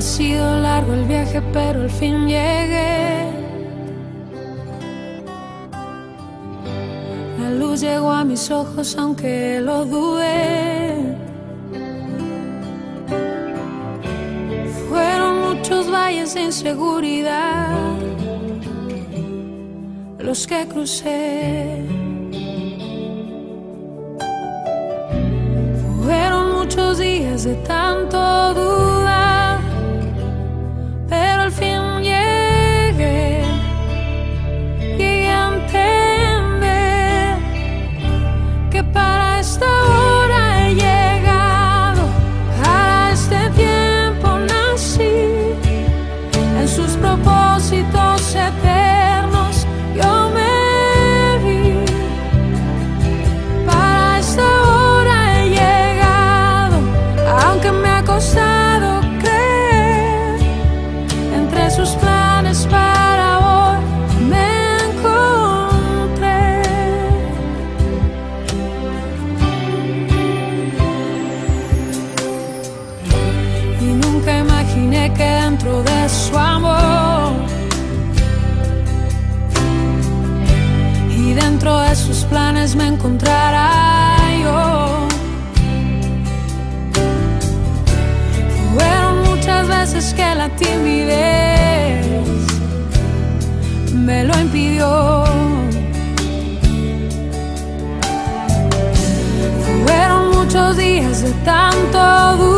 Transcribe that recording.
Ha sido largo el viaje, pero al fin llegué. La luz llegó a mis ojos, aunque lo dudé. Fueron muchos valles de inseguridad los que crucé. Fueron muchos días de tanto dudar, pero al fin llegué a entender que para esta hora he llegado, para este tiempo nací, en sus propósitos eternos yo me vi. Para esta hora he llegado, aunque me ha costado creer, entre sus planes para hoy me encontré. Y nunca imaginé que dentro de su amor y dentro de sus planes me encontrara yo. Fueron muchas veces que la timidez me lo impidió. Fueron muchos días de tanto dudar,